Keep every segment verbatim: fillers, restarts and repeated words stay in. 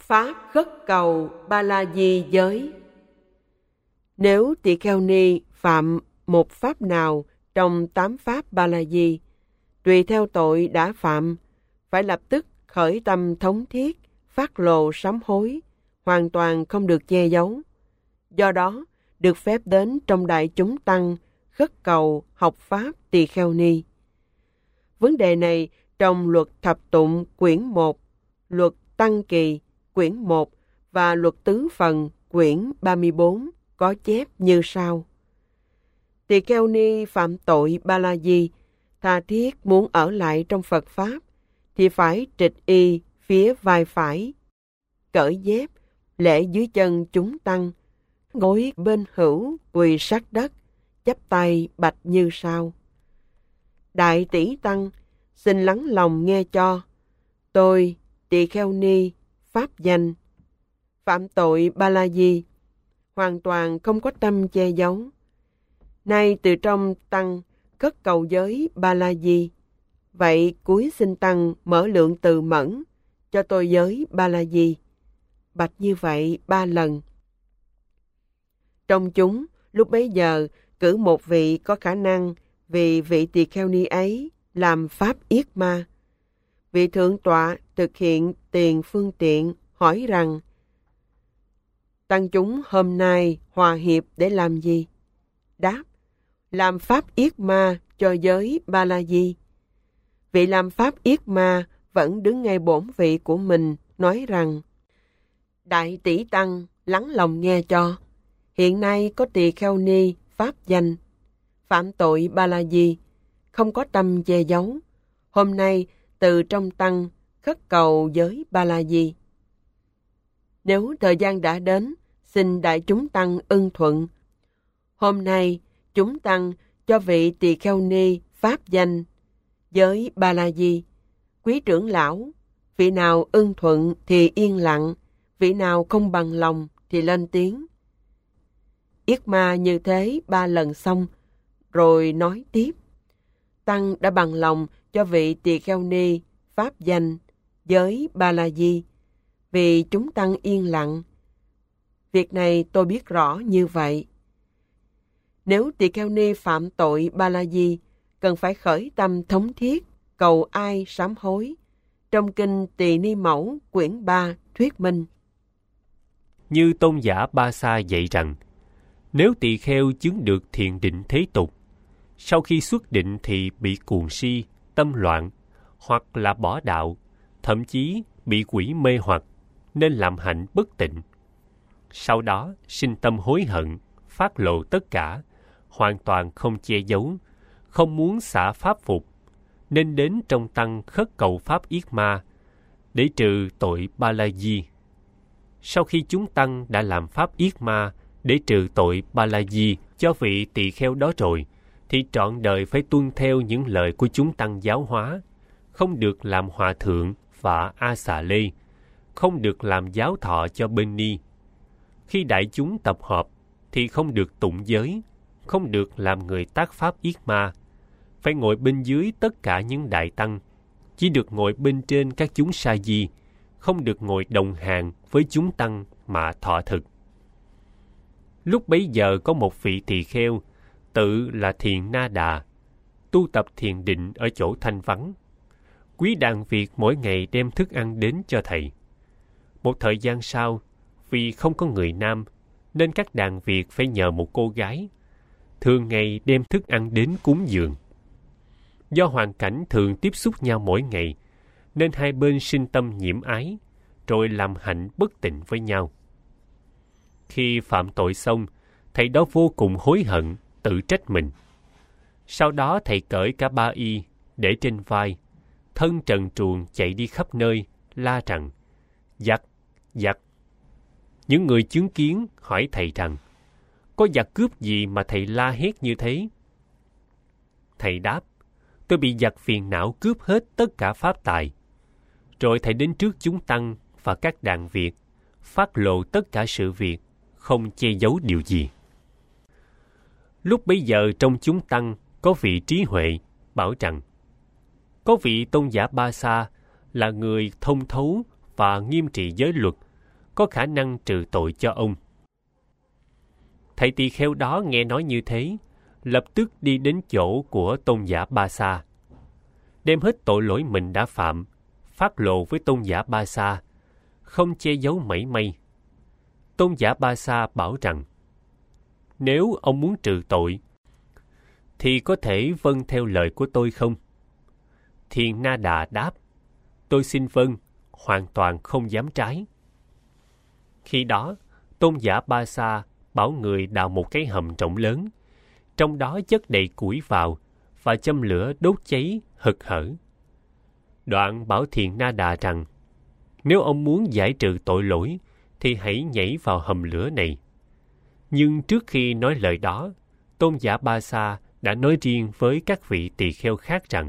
Pháp khất cầu Ba La Di giới. Nếu tỳ kheo ni phạm một pháp nào trong tám pháp Ba La Di, tùy theo tội đã phạm, phải lập tức khởi tâm thống thiết, phát lộ sám hối, hoàn toàn không được che giấu. Do đó, được phép đến trong đại chúng tăng, khất cầu học pháp tỳ kheo ni. Vấn đề này trong luật thập tụng quyển một, luật tăng kỳ quyển một và luật tứ phần quyển ba mươi bốn có chép như sau. Tỳ kheo ni phạm tội Ba La Di, tha thiết muốn ở lại trong Phật Pháp, thì phải trịch y phía vai phải, cởi dép, lễ dưới chân chúng tăng, ngồi bên hữu quỳ sát đất, chắp tay bạch như sau. Đại tỷ tăng, xin lắng lòng nghe cho. Tôi, tỳ kheo ni, pháp danh, phạm tội Ba La Di, hoàn toàn không có tâm che giấu. Nay từ trong tăng khất cầu giới Ba La Di, vậy cúi xin tăng mở lượng từ mẫn cho tôi giới Ba La Di. Bạch như vậy ba lần. Trong chúng, lúc bấy giờ cử một vị có khả năng vì vị tỳ kheo ni ấy làm pháp yết ma. Vị thượng tọa thực hiện tiền phương tiện hỏi rằng: tăng chúng hôm nay hòa hiệp để làm gì? Đáp: làm pháp yết ma cho giới Ba La Di. Vị làm pháp yết ma vẫn đứng ngay bổn vị của mình, nói rằng: đại tỷ tăng lắng lòng nghe cho. Hiện nay có tỳ kheo ni pháp danh, phạm tội Ba La Di, không có tâm che giấu. Hôm nay từ trong tăng khất cầu giới Ba La Di. Nếu thời gian đã đến, xin đại chúng tăng ưng thuận. Hôm nay chúng tăng cho vị tỳ kheo ni pháp danh giới Ba La Di. Quý trưởng lão, vị nào ưng thuận thì yên lặng, vị nào không bằng lòng thì lên tiếng. Yết ma như thế ba lần xong, rồi nói tiếp. Tăng đã bằng lòng cho vị tỳ kheo ni pháp danh giới Ba La Di, vì chúng tăng yên lặng. Việc này tôi biết rõ như vậy. Nếu tỳ kheo ni phạm tội Ba La Di, cần phải khởi tâm thống thiết, cầu ai sám hối. Trong kinh Tỳ Ni Mẫu quyển ba thuyết minh. Như tôn giả Ba Sa dạy rằng, nếu tỳ kheo chứng được thiền định thế tục, sau khi xuất định thì bị cuồng si, tâm loạn, hoặc là bỏ đạo, thậm chí bị quỷ mê hoặc, nên làm hạnh bất tịnh. Sau đó sinh tâm hối hận, phát lộ tất cả, hoàn toàn không che giấu, không muốn xả pháp phục, nên đến trong tăng khất cầu pháp yết ma để trừ tội Ba La Di. Sau khi chúng tăng đã làm pháp yết ma để trừ tội Ba La Di cho vị tỳ kheo đó rồi, thì trọn đời phải tuân theo những lời của chúng tăng giáo hóa, không được làm hòa thượng và a xà lê, không được làm giáo thọ cho bên ni. Khi đại chúng tập hợp thì không được tụng giới, không được làm người tác pháp yết ma, phải ngồi bên dưới tất cả những đại tăng, chỉ được ngồi bên trên các chúng sa di, không được ngồi đồng hàng với chúng tăng mà thọ thực. Lúc bấy giờ có một vị tỳ kheo, tự là Thiền Na Đà, tu tập thiền định ở chỗ thanh vắng. Quý đàn Việt mỗi ngày đem thức ăn đến cho thầy. Một thời gian sau, vì không có người nam, nên các đàn Việt phải nhờ một cô gái, thường ngày đem thức ăn đến cúng dường. Do hoàn cảnh thường tiếp xúc nhau mỗi ngày, nên hai bên sinh tâm nhiễm ái, rồi làm hạnh bất tịnh với nhau. Khi phạm tội xong, thầy đó vô cùng hối hận, tự trách mình. Sau đó thầy cởi cả ba y, để trên vai, thân trần truồng chạy đi khắp nơi, la rằng: giặc, giặc. Những người chứng kiến hỏi thầy rằng: có giặc cướp gì mà thầy la hét như thế? Thầy đáp: tôi bị giặc phiền não cướp hết tất cả pháp tài. Rồi thầy đến trước chúng tăng và các đàn Việt, phát lộ tất cả sự việc, không che giấu điều gì. Lúc bấy giờ trong chúng tăng có vị trí huệ bảo rằng: có vị tôn giả Ba Sa là người thông thấu và nghiêm trị giới luật, có khả năng trừ tội cho ông. Thầy tỳ kheo đó nghe nói như thế, lập tức đi đến chỗ của tôn giả Ba Sa, đem hết tội lỗi mình đã phạm, phát lộ với tôn giả Ba Sa, không che giấu mảy may. Tôn giả Ba Sa bảo rằng, nếu ông muốn trừ tội, thì có thể vâng theo lời của tôi không? Thiền Na Đà đáp, tôi xin vâng, hoàn toàn không dám trái. Khi đó, tôn giả Ba Sa bảo người đào một cái hầm rộng lớn, trong đó chất đầy củi vào và châm lửa đốt cháy hực hở. Đoạn bảo Thiền Na Đà rằng, nếu ông muốn giải trừ tội lỗi, thì hãy nhảy vào hầm lửa này. Nhưng trước khi nói lời đó, tôn giả Ba Sa đã nói riêng với các vị tỳ kheo khác rằng,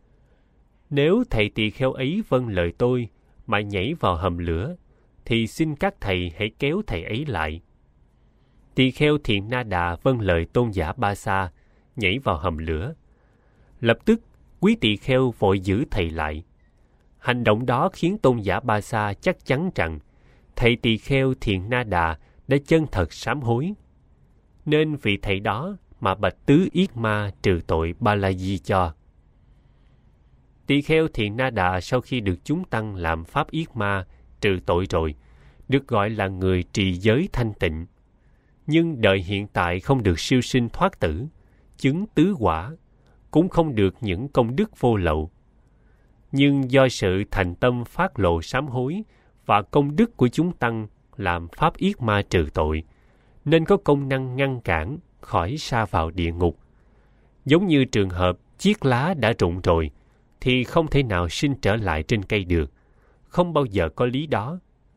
nếu thầy tỳ kheo ấy vâng lời tôi mà nhảy vào hầm lửa, thì xin các thầy hãy kéo thầy ấy lại. Tỳ kheo Thiền Na Đà vâng lời tôn giả Ba Sa, nhảy vào hầm lửa. Lập tức, quý tỳ kheo vội giữ thầy lại. Hành động đó khiến tôn giả Ba Sa chắc chắn rằng thầy tỳ kheo Thiền Na Đà đã chân thật sám hối. Nên vì thầy đó mà bạch tứ yết ma trừ tội Ba La Di cho. Tỳ kheo Thiền Na Đà sau khi được chúng tăng làm pháp yết ma trừ tội rồi, được gọi là người trì giới thanh tịnh. Nhưng đời hiện tại không được siêu sinh thoát tử, chứng tứ quả, cũng không được những công đức vô lậu. Nhưng do sự thành tâm phát lộ sám hối và công đức của chúng tăng làm pháp yết ma trừ tội, nên có công năng ngăn cản khỏi sa vào địa ngục. Giống như trường hợp chiếc lá đã rụng rồi, thì không thể nào sinh trở lại trên cây được, không bao giờ có lý đó.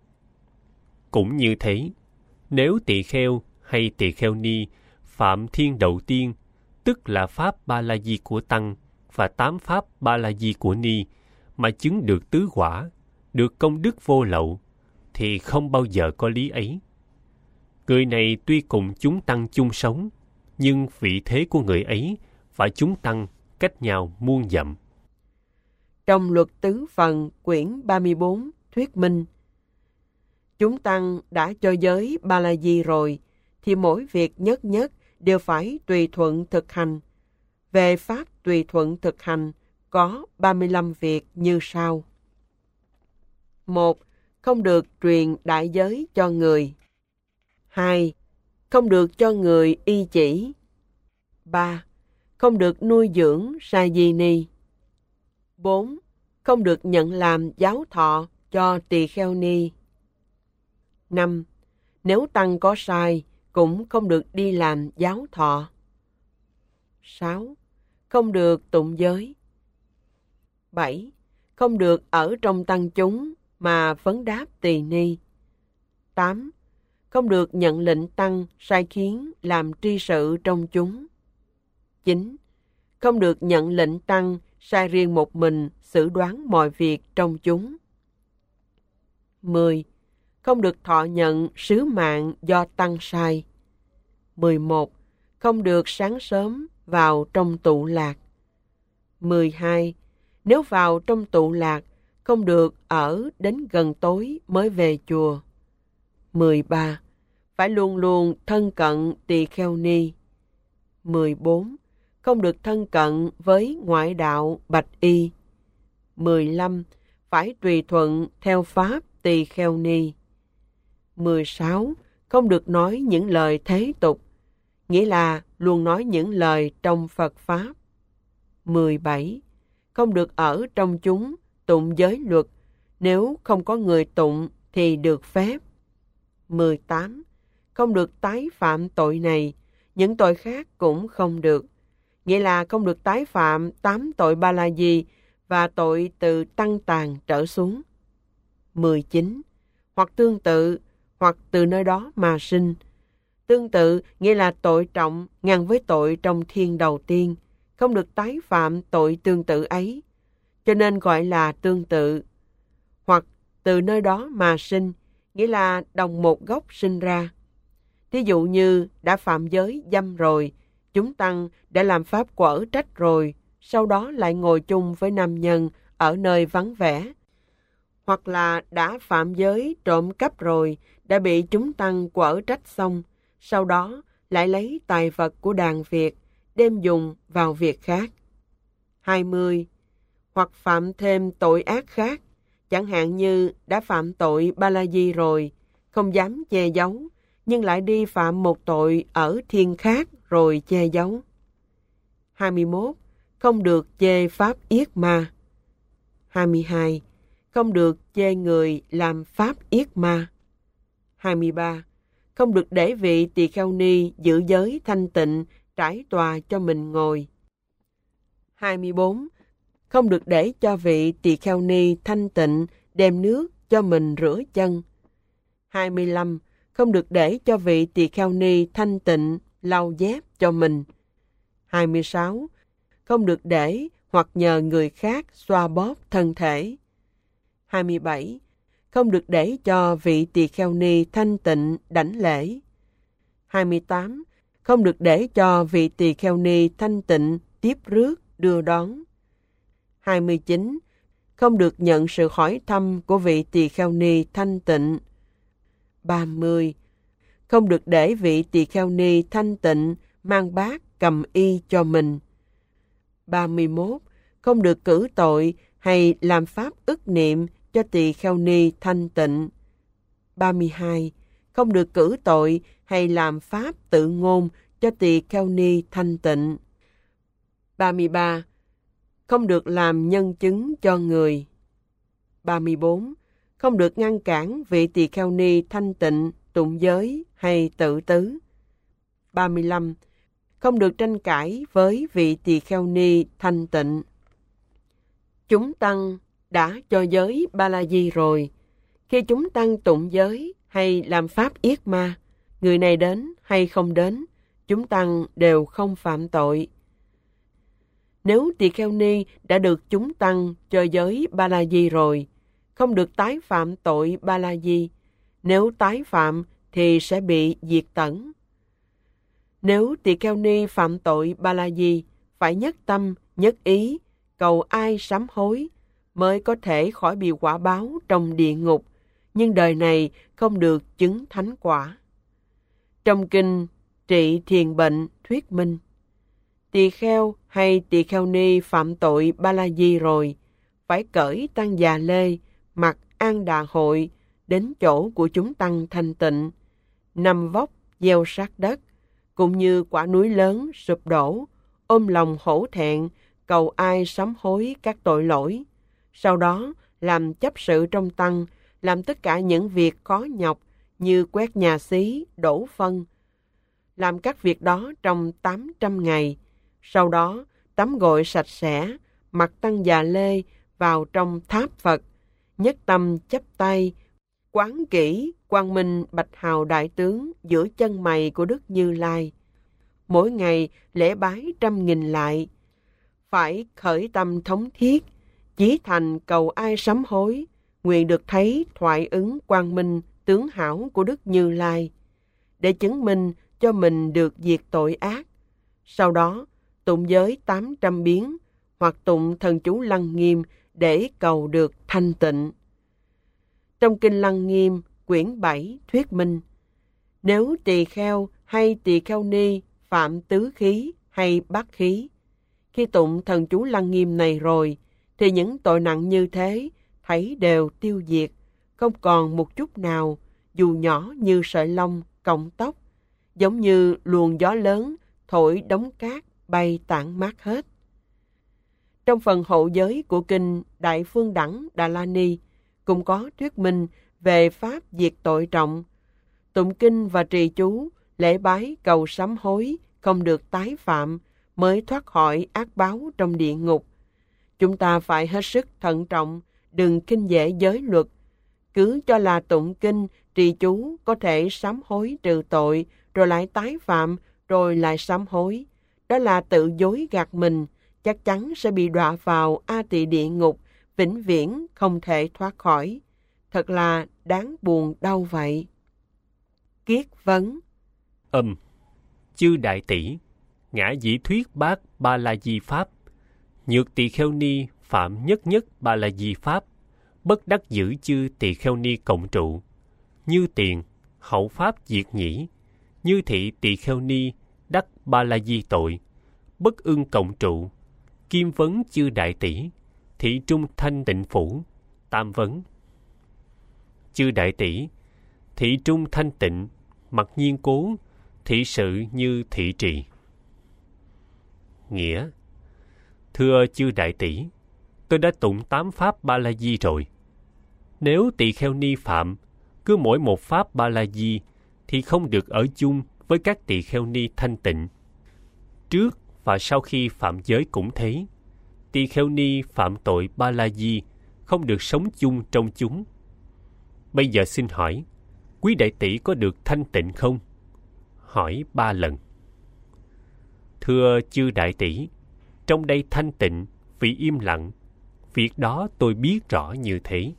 Cũng như thế, nếu tỳ kheo hay tỳ kheo ni phạm thiên đầu tiên, tức là pháp Ba La Di của tăng và tám pháp Ba La Di của ni, mà chứng được tứ quả, được công đức vô lậu, thì không bao giờ có lý ấy. Người này tuy cùng chúng tăng chung sống, nhưng vị thế của người ấy và chúng tăng cách nhau muôn dặm. Trong luật tứ phần quyển ba mươi bốn thuyết minh, chúng tăng đã cho giới Ba La Di rồi, thì mỗi việc nhất nhất đều phải tùy thuận thực hành. Về pháp tùy thuận thực hành, có ba mươi lăm việc như sau. Một, không được truyền đại giới cho người. Hai, không được cho người y chỉ. Ba, không được nuôi dưỡng sa di ni. Bốn, không được nhận làm giáo thọ cho tỳ kheo ni. Năm, nếu tăng có sai, cũng không được đi làm giáo thọ. Sáu, không được tụng giới. Bảy, không được ở trong tăng chúng mà vấn đáp tỳ ni. Tám, không được nhận lệnh tăng sai khiến làm tri sự trong chúng. Chín, không được nhận lệnh tăng sai riêng một mình xử đoán mọi việc trong chúng. Mười, không được thọ nhận sứ mạng do tăng sai. Mười một, không được sáng sớm vào trong tụ lạc. Mười hai, nếu vào trong tụ lạc, không được ở đến gần tối mới về chùa. Mười ba, phải luôn luôn thân cận tỳ kheo ni. Mười bốn, không được thân cận với ngoại đạo bạch y. Mười lăm, phải tùy thuận theo pháp tỳ kheo ni. Mười sáu, không được nói những lời thế tục, nghĩa là luôn nói những lời trong Phật Pháp. Mười bảy, không được ở trong chúng tụng giới luật, nếu không có người tụng thì được phép. Mười tám, không được tái phạm tội này, những tội khác cũng không được, nghĩa là không được tái phạm tám tội Ba La Di và tội từ tăng tàn trở xuống. Mười chín, hoặc tương tự, hoặc từ nơi đó mà sinh. Tương tự nghĩa là tội trọng ngang với tội trong thiên đầu tiên, không được tái phạm tội tương tự ấy, cho nên gọi là tương tự. Hoặc từ nơi đó mà sinh, nghĩa là đồng một gốc sinh ra. Thí dụ như đã phạm giới dâm rồi, chúng tăng đã làm pháp quở trách rồi, sau đó lại ngồi chung với nam nhân ở nơi vắng vẻ. hoặc là đã phạm giới trộm cắp rồi, đã bị chúng tăng quở trách xong, sau đó lại lấy tài vật của đàn Việt, đem dùng vào việc khác. hai mươi. Hoặc phạm thêm tội ác khác, chẳng hạn như đã phạm tội ba la di rồi, không dám che giấu, nhưng lại đi phạm một tội ở thiên khác rồi che giấu. hai mươi mốt. Không được chê pháp yết ma. hai mươi hai. Không được chê người làm pháp yết ma. hai mươi ba. Không được để vị tỳ kheo ni giữ giới thanh tịnh trải tòa cho mình ngồi. hai mươi bốn. Không được để cho vị tỳ kheo ni thanh tịnh đem nước cho mình rửa chân. hai mươi lăm. Không được để cho vị tỳ kheo ni thanh tịnh lau dép cho mình. hai mươi sáu. Không được để hoặc nhờ người khác xoa bóp thân thể. hai mươi bảy. Không được để cho vị tỳ kheo ni thanh tịnh đảnh lễ. hai mươi tám. Không được để cho vị tỳ kheo ni thanh tịnh tiếp rước đưa đón. hai mươi chín. Không được nhận sự hỏi thăm của vị tỳ kheo ni thanh tịnh. ba mươi. Không được để vị tỳ kheo ni thanh tịnh mang bát cầm y cho mình. ba mươi mốt. Không được cử tội hay làm pháp ức niệm cho tỳ kheo ni thanh tịnh. ba mươi hai. Không được cử tội hay làm pháp tự ngôn cho tỳ kheo ni thanh tịnh. ba mươi ba. Không được làm nhân chứng cho người. ba mươi bốn. Không được ngăn cản vị tỳ kheo ni thanh tịnh tụng giới hay tự tứ. ba mươi lăm. Không được tranh cãi với vị tỳ kheo ni thanh tịnh. Chúng tăng đã cho giới ba la di rồi. Khi chúng tăng tụng giới hay làm pháp yết ma, người này đến hay không đến, chúng tăng đều không phạm tội. Nếu tỳ kheo ni đã được chúng tăng cho giới ba la di rồi, không được tái phạm tội ba la di. Nếu tái phạm thì sẽ bị diệt tẩn. Nếu tỳ kheo ni phạm tội ba la di, phải nhất tâm, nhất ý, cầu ai sám hối, mới có thể khỏi bị quả báo trong địa ngục, nhưng đời này không được chứng thánh quả. Trong kinh Trị Thiền Bệnh thuyết minh, tỳ kheo hay tỳ kheo ni phạm tội ba la di rồi, phải cởi tăng già lê, mặc an đà hội, đến chỗ của chúng tăng thanh tịnh, nằm vóc gieo sát đất, cũng như quả núi lớn sụp đổ, ôm lòng hổ thẹn, cầu ai sám hối các tội lỗi. Sau đó làm chấp sự trong tăng, làm tất cả những việc khó nhọc như quét nhà xí, đổ phân. Làm các việc đó trong tám trăm ngày. Sau đó tắm gội sạch sẽ, mặc tăng già lê vào trong tháp Phật, nhất tâm chắp tay, quán kỹ quang minh bạch hào đại tướng giữa chân mày của Đức Như Lai. Mỗi ngày lễ bái trăm nghìn lại, phải khởi tâm thống thiết, chí thành cầu ai sám hối, nguyện được thấy thoại ứng quang minh tướng hảo của Đức Như Lai, để chứng minh cho mình được diệt tội ác. Sau đó tụng giới tám trăm biến, hoặc tụng thần chú Lăng Nghiêm để cầu được thanh tịnh. Trong kinh Lăng Nghiêm quyển bảy thuyết minh, nếu tỳ kheo hay tỳ kheo ni phạm tứ khí hay bát khí, khi tụng thần chú Lăng Nghiêm này rồi, thì những tội nặng như thế thấy đều tiêu diệt, không còn một chút nào, dù nhỏ như sợi lông, cọng tóc, giống như luồng gió lớn thổi đống cát bay tản mát hết. Trong phần hậu giới của kinh Đại Phương Đẳng Đà La Ni cũng có thuyết minh về pháp diệt tội trọng. Tụng kinh và trì chú, lễ bái cầu sám hối không được tái phạm, mới thoát khỏi ác báo trong địa ngục. Chúng ta phải hết sức thận trọng, đừng khinh dễ giới luật. Cứ cho là tụng kinh, trì chú có thể sám hối trừ tội, rồi lại tái phạm, rồi lại sám hối. Đó là tự dối gạt mình, chắc chắn sẽ bị đọa vào A Tỳ địa ngục, vĩnh viễn không thể thoát khỏi. Thật là đáng buồn đau vậy. Kiết vấn. Âm, chư đại tỷ, ngã dĩ thuyết bát ba la di pháp, nhược tỳ kheo ni phạm nhất nhất ba la di pháp, bất đắc giữ chư tỳ kheo ni cộng trụ, như tiền, hậu pháp diệt nhĩ, như thị tỳ kheo ni đắc ba la di tội, bất ưng cộng trụ, kim vấn chư đại tỷ, thị trung thanh tịnh phủ, tam vấn. Chư đại tỷ, thị trung thanh tịnh, mặc nhiên cố, thị sự như thị trì. Nghĩa: thưa chư đại tỷ, tôi đã tụng tám pháp ba la di rồi. Nếu tỳ kheo ni phạm cứ mỗi một pháp ba la di thì không được ở chung với các tỳ kheo ni thanh tịnh. Trước và sau khi phạm giới cũng thế, tỳ kheo ni phạm tội ba la di không được sống chung trong chúng. Bây giờ xin hỏi, quý đại tỷ có được thanh tịnh không? Hỏi ba lần. Thưa chư đại tỷ, trong đây thanh tịnh vì im lặng, việc đó tôi biết rõ như thế.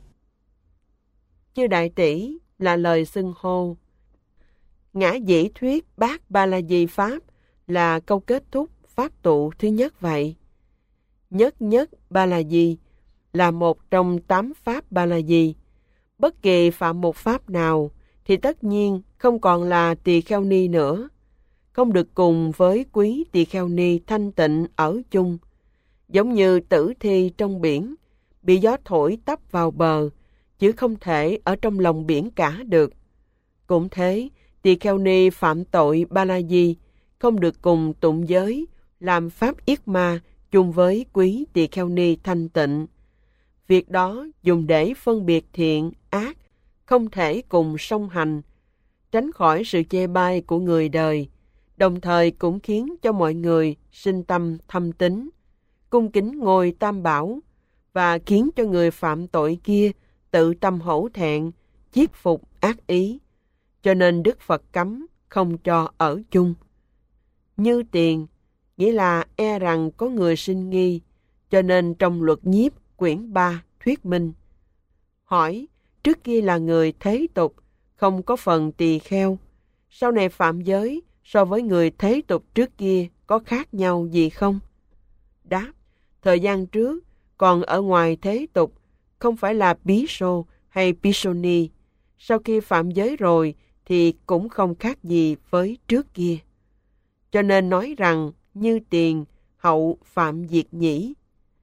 Chư đại tỷ là lời xưng hô. Ngã dĩ thuyết bát ba la di pháp là câu kết thúc pháp tụ thứ nhất vậy. Nhất nhất ba la di là một trong tám pháp ba la di. Bất kỳ phạm một pháp nào thì tất nhiên không còn là tỳ kheo ni nữa, không được cùng với quý tỳ kheo ni thanh tịnh ở chung. Giống như tử thi trong biển, bị gió thổi tấp vào bờ, chứ không thể ở trong lòng biển cả được. Cũng thế, tỳ kheo ni phạm tội ba la di không được cùng tụng giới, làm pháp yết ma chung với quý tỳ kheo ni thanh tịnh. Việc đó dùng để phân biệt thiện, ác, không thể cùng song hành, tránh khỏi sự chê bai của người đời, đồng thời cũng khiến cho mọi người sinh tâm thâm tín, cung kính ngôi Tam Bảo, và khiến cho người phạm tội kia tự tâm hổ thẹn, chiết phục ác ý. Cho nên Đức Phật cấm không cho ở chung. Như tiền, nghĩa là e rằng có người sinh nghi, cho nên trong luật nhiếp quyển ba thuyết minh. Hỏi, trước kia là người thế tục, không có phần tỳ kheo, sau này phạm giới so với người thế tục trước kia có khác nhau gì không? Đáp, thời gian trước còn ở ngoài thế tục, không phải là bí sô hay pisoni, sau khi phạm giới rồi thì cũng không khác gì với trước kia. Cho nên nói rằng như tiền, hậu phạm diệt nhĩ.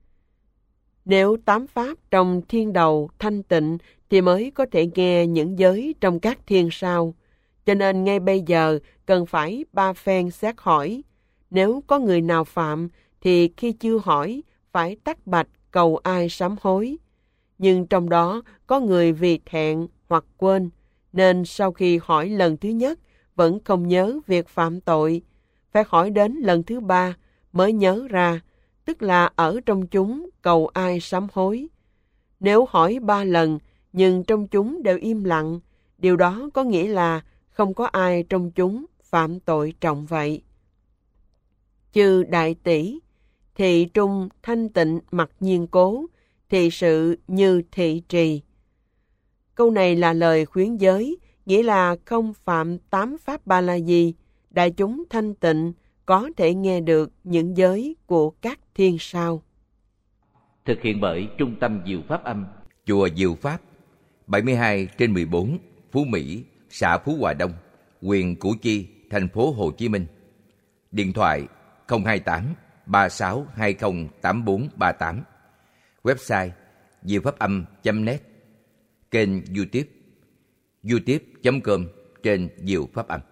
Nếu tám pháp trong thiên đầu thanh tịnh thì mới có thể nghe những giới trong các thiên sau. Cho nên ngay bây giờ cần phải ba phen xét hỏi. Nếu có người nào phạm thì khi chưa hỏi phải tắc bạch cầu ai sám hối. Nhưng trong đó có người vì thẹn hoặc quên, nên sau khi hỏi lần thứ nhất vẫn không nhớ việc phạm tội, phải hỏi đến lần thứ ba mới nhớ ra, tức là ở trong chúng cầu ai sám hối. Nếu hỏi ba lần nhưng trong chúng đều im lặng, điều đó có nghĩa là không có ai trong chúng phạm tội trọng vậy. Chư đại tỷ, thị trung thanh tịnh mặc nhiên cố, thị sự như thị trì. Câu này là lời khuyến giới, nghĩa là không phạm tám pháp ba la di, đại chúng thanh tịnh có thể nghe được những giới của các thiên sao. Thực hiện bởi Trung tâm Diệu Pháp Âm, Chùa Diệu Pháp, bảy mươi hai trên mười bốn, Phú Mỹ, xã Phú Hòa Đông, huyện Củ Chi, thành phố Hồ Chí Minh. Điện thoại không hai tám ba sáu hai không tám bốn ba tám. Website diệu pháp âm chấm net. Kênh YouTube youtube chấm com trên Diệu Pháp Âm.